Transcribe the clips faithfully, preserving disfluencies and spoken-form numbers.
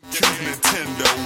Nintendo.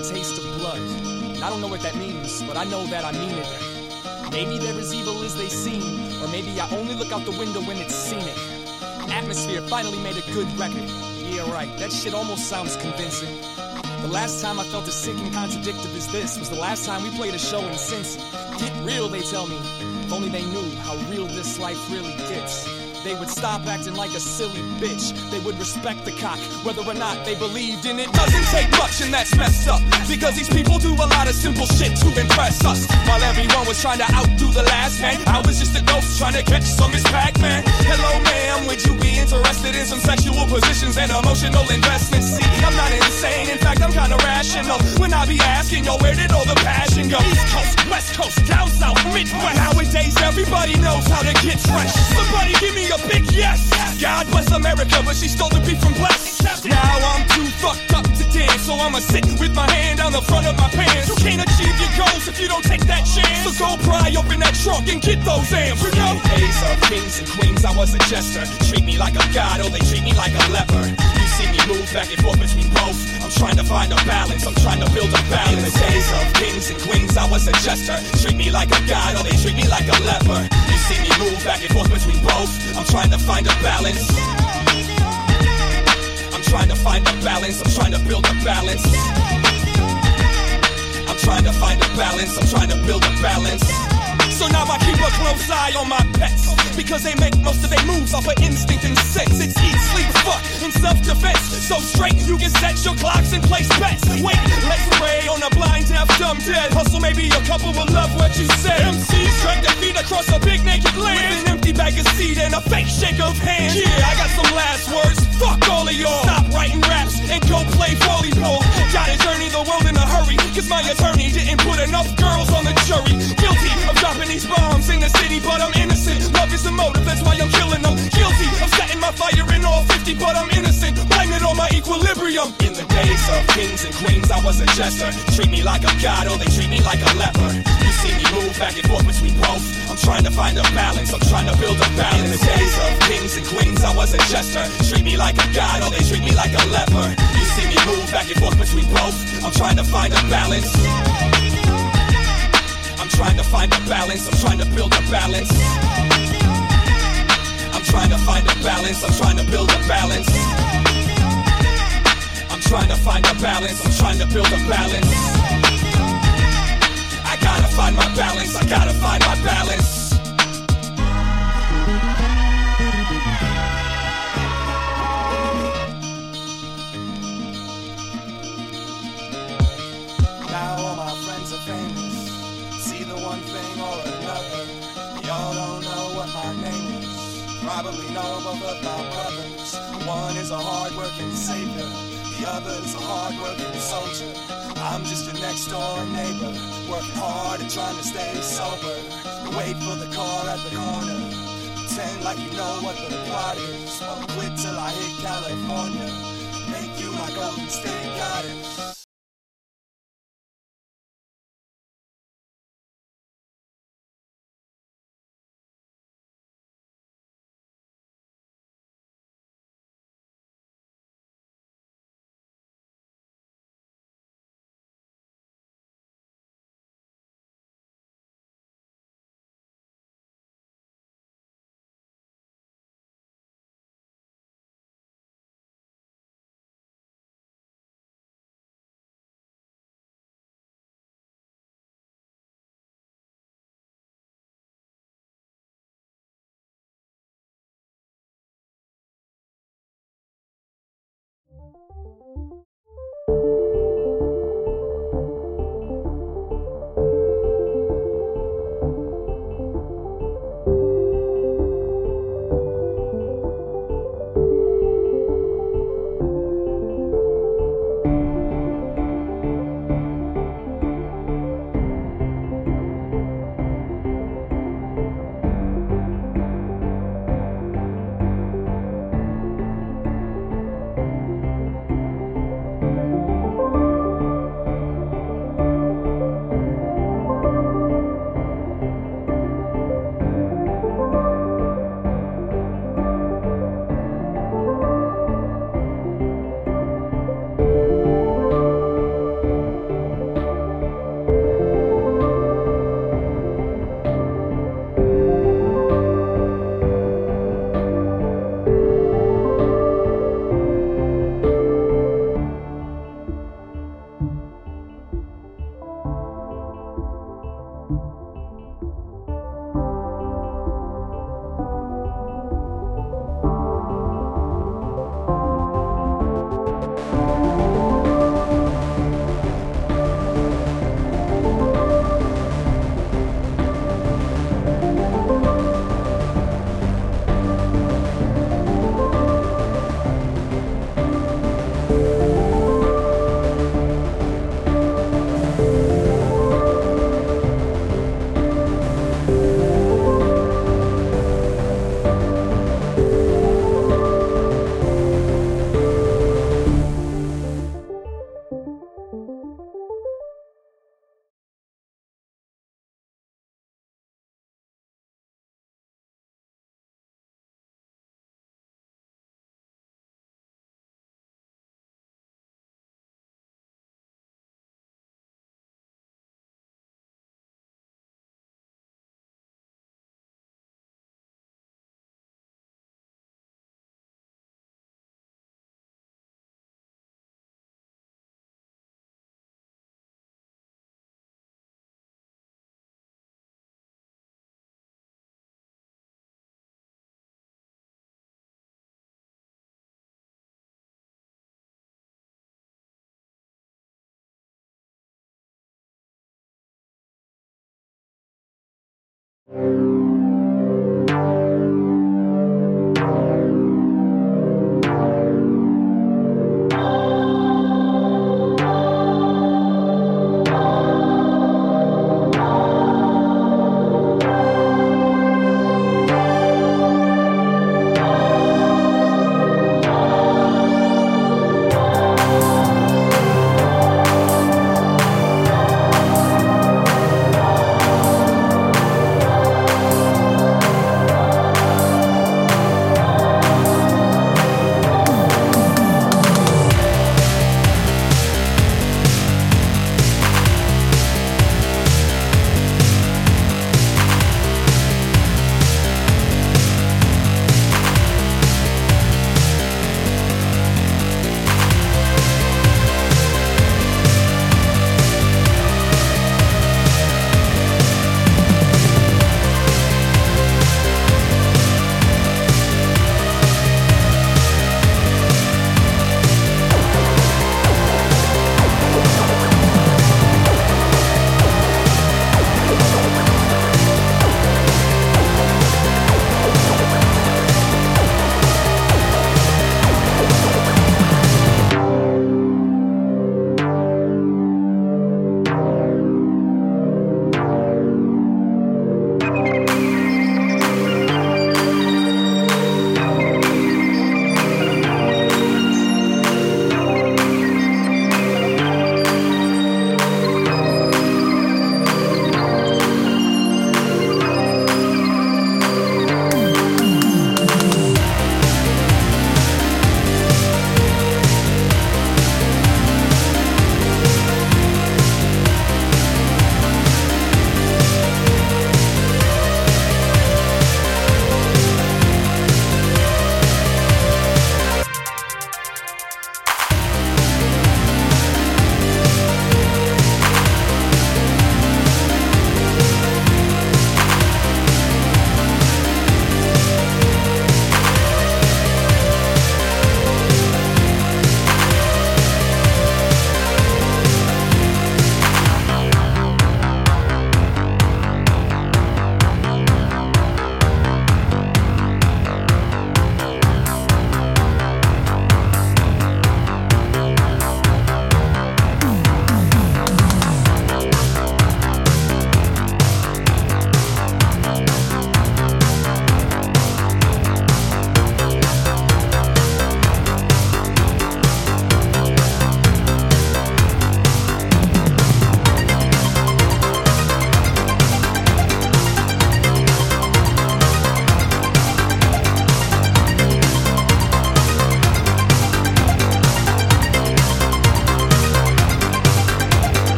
a taste of blood. I don't know what that means, but I know that I mean it. Maybe they're as evil as they seem, or maybe I only look out the window when it's scenic. Atmosphere finally made a good record. Yeah, right, that shit almost sounds convincing. The last time I felt as sick and contradictive as this was the last time we played a show in Cincy. Get real, they tell me. If only they knew how real this life really gets. They would stop acting like a silly bitch. They would respect the cock, whether or not they believed in it. Doesn't take much, and that's messed up, because these people do a lot of simple shit to impress us. While everyone was trying to outdo the last man, I was just a ghost trying to catch some Miss Pac-Man. Hello, ma'am, would you be interested in some sexual positions and emotional investments? See, I'm not insane, in fact, I'm kinda rational. When I be asking, yo, where did all the passion go? East Coast, West Coast, down south, Midwest. Nowadays, everybody knows how to get fresh. Somebody give me a big yes. God bless America, but she stole the beat from Bless. Now I'm too fucked up to dance, so I'ma sit with my hand on the front of my pants. You can't achieve your goals if you don't take that chance. So go pry open that trunk and get those amps. You know? Days of kings and queens, I was a jester. Treat me like a god, or they treat me like a leper. You see me move back and forth between both. I'm trying to find a balance, I'm trying to build a balance. In the days of kings and queens, I was a jester. Treat me like a god, or they treat me like a leper. You see me move back and forth between both. I'm trying to find a balance. I'm trying to find a balance. I'm trying to build a balance. I'm trying to find a balance. I'm trying to build a balance. So now I keep a close eye on my pets, because they make most of their moves off of instinct and sex. It's eat, sleep, fuck, and self-defense. So straight you can set your clocks and place bets. Wait, let's pray on a blind, deaf, dumb, dead. Hustle, maybe a couple will love what you said. M Cs drag their feet across a big naked land with an empty bag of seed and a fake shake of hands. Yeah, I got some last words. Fuck all of y'all. Stop writing raps and go play volleyball. Gotta journey the world in a hurry, cause my attorney didn't put enough girls on the jury. Guilty of dropping these bombs in the city, but I'm innocent. Love is the motive, that's why I'm killing them. Guilty of setting my fire in all fifty, but I'm innocent. Blame it on my equilibrium. In the days of kings and queens, I was a jester. Treat me like a god, or they treat me like a leper. You see me move back and forth between both. I'm trying to find a balance, I'm trying to build a balance. In the days of kings and queens, I was a jester. Treat me like a god, or they treat me like a leper. You see me move back and forth between both. I'm trying to find a balance. I'm trying to find a balance, I'm trying to build a balance. I'm trying to find a balance, I'm trying to build a balance. I'm trying to find a balance, I'm trying to build a balance. I gotta find my balance, I gotta find my balance. Now all my friends are famous. Either one thing or another. Y'all don't know what my name is. Probably know both of my brothers. One is a hard-working savior, the other's a hard-working soldier. I'm just your next door neighbor, working hard and trying to stay sober. Wait for the car at the corner, pretend like you know what the plot is. Won't quit till I hit California, make you my Golden State goddess.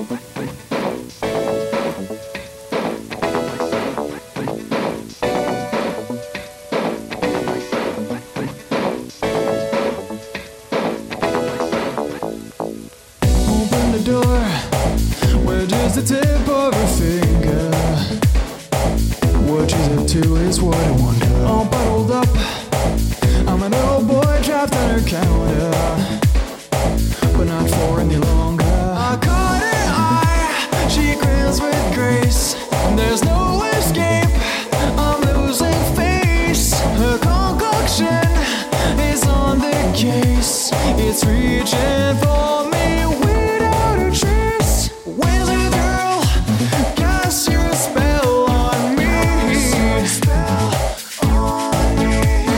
Open the door, where just the tip of her finger. What she's up to is what I wonder. All bottled up, I'm an old boy trapped on her counter, but not for any longer. I caught her eye, she grins with grace. There's no escape, I'm losing face. Her concoction is on the case. It's reaching for me without a trace. Wizard girl, cast your spell on me. Spell on me.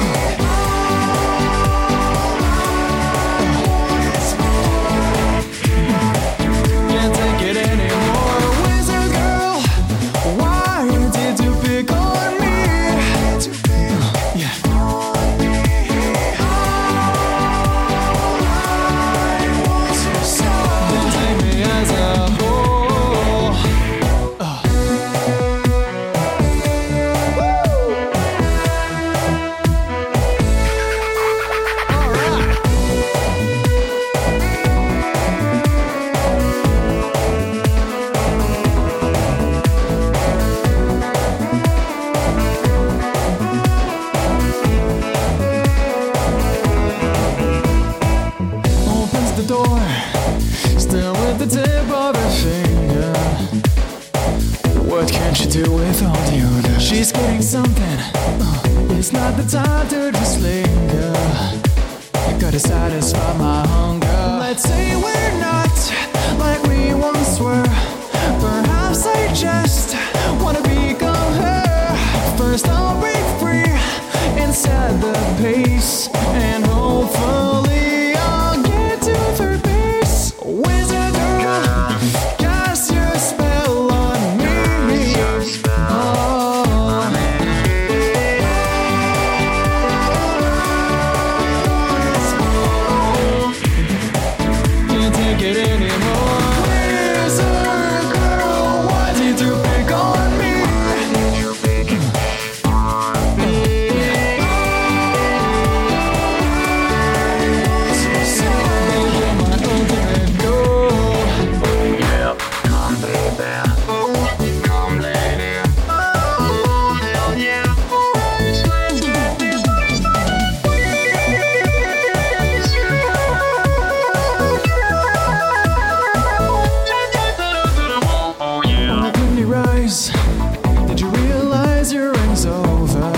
Can't take it anymore. Wizard girl, why did you pick on me? Yeah. Don't take me as a whole. Uh. All right. Opens the door, still with the tip of her finger. What can she do with all the others? She's getting something. Uh, it's not the time to just linger. Gotta satisfy my hunger. Let's say we're not like we once were. Perhaps I just wanna become her. First I'll break free inside the pace, and hopefully I'll get to third base. Wizard girl, cast your spell on me. Oh. Can't take it anymore. Wizard girl, why did you pick on me? Open your eyes. Did you realize your reigns over?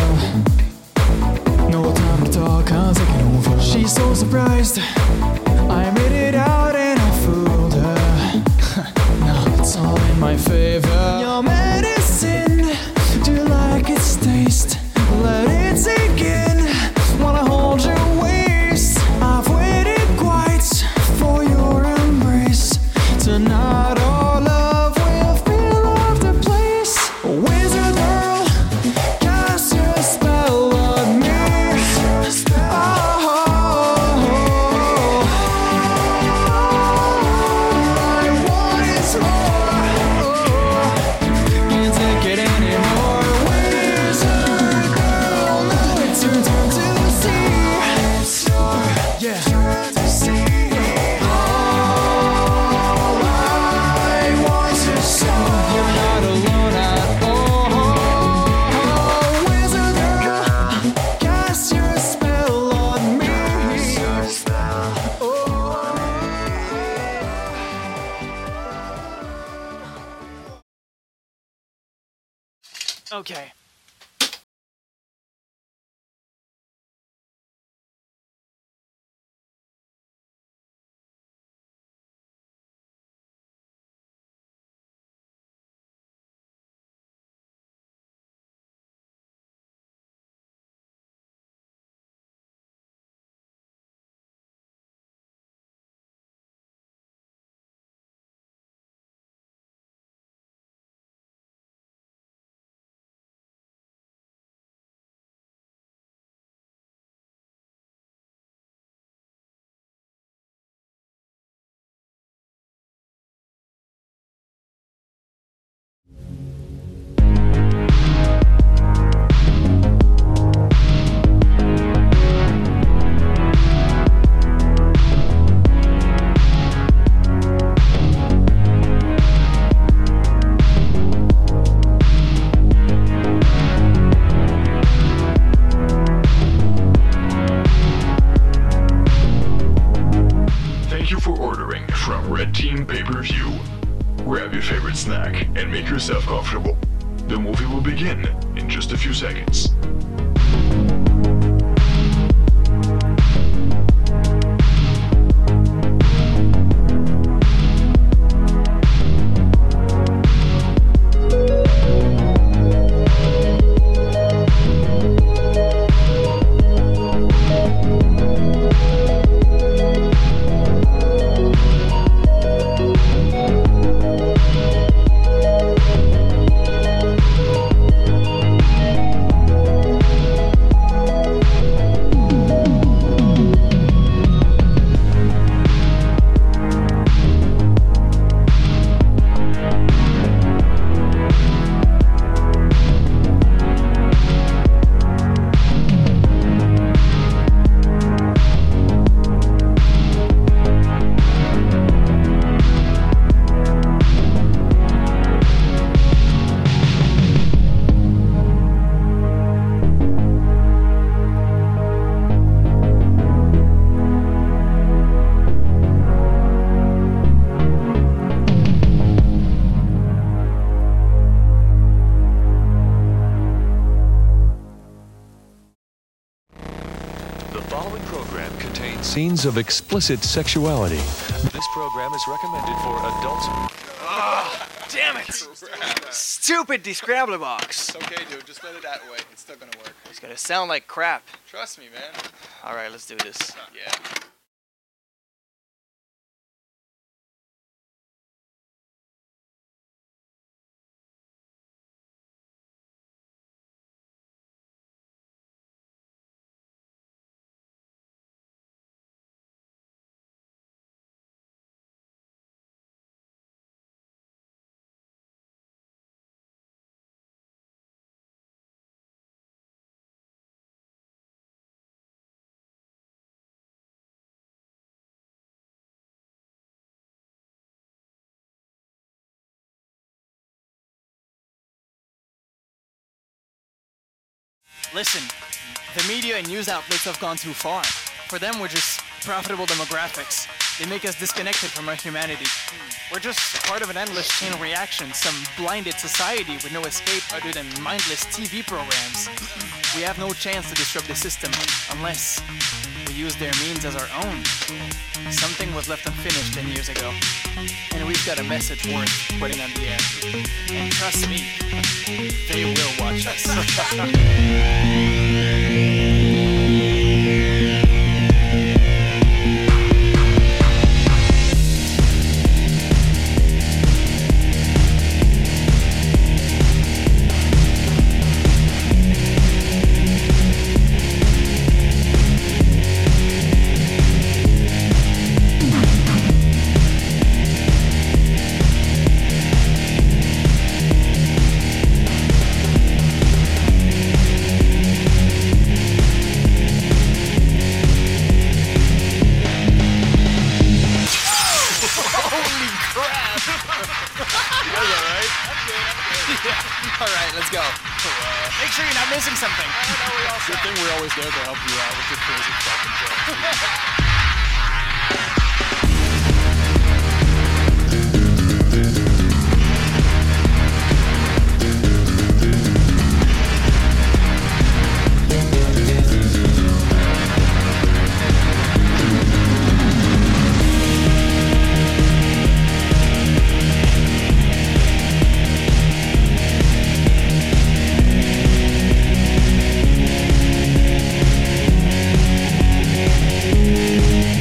No time to talk, I'm taking over. She's so surprised. I made it out and I fooled her. Now it's all in my favor. Your medicine, do you like its taste? Let it sink in. Wanna hold your waist. I've waited quite for your embrace. Tonight our love will fill up the place. Wizard girl, cast your spell on me. Oh, I want is more. Can't take it anymore. Wizard girl, now it's your turn to see. Yeah. All I want to show you're not alone at all. Wizard girl, cast your spell on me. Oh. Okay. review. Grab your favorite snack and make yourself comfortable. The movie will begin in just a few seconds. Scenes of explicit sexuality. This program is recommended for adults. Oh, damn it! Stupid descrabble box. It's okay, dude. Just let it that way. It's still gonna work. It's gonna sound like crap. Trust me, man. All right, let's do this. Yeah. Listen, the media and news outlets have gone too far. For them, we're just profitable demographics. They make us disconnected from our humanity. We're just part of an endless chain reaction, some blinded society with no escape other than mindless T V programs. We have no chance to disrupt the system unless we use their means as our own. Something was left unfinished ten years ago, and we've got a message worth putting on the air. And trust me, they will watch us. Alright, let's go. Make sure you're not missing something. Good thing we're always there to help you out with your crazy fucking jokes. We'll be right back.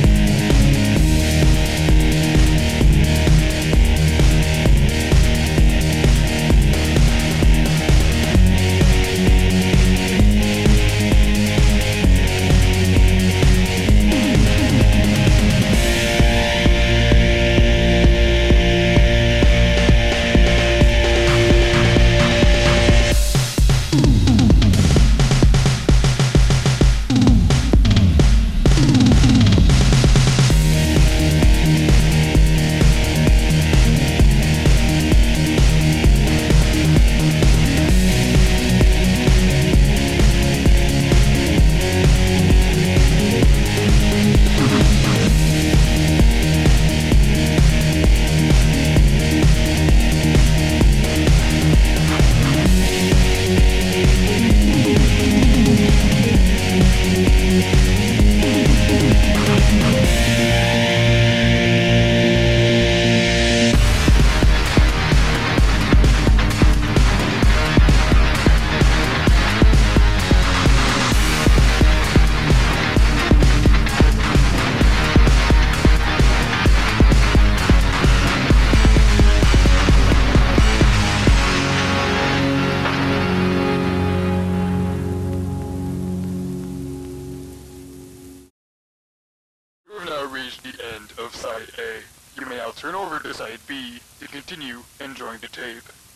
side B to continue enjoying the tape.